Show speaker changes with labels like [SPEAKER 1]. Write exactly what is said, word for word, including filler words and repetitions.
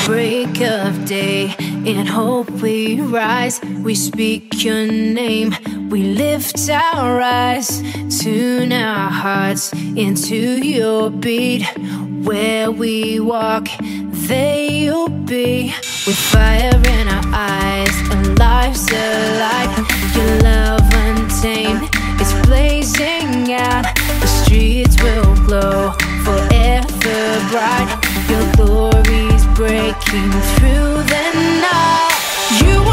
[SPEAKER 1] break of day, in hope we rise. We speak your name, we lift our eyes, tune our hearts into your beat. Where we walk, there you'll be. With fire in our eyes and lives alive. Your love untamed, it's blazing out. The streets will glow forever bright. Your glory's breaking through the night. You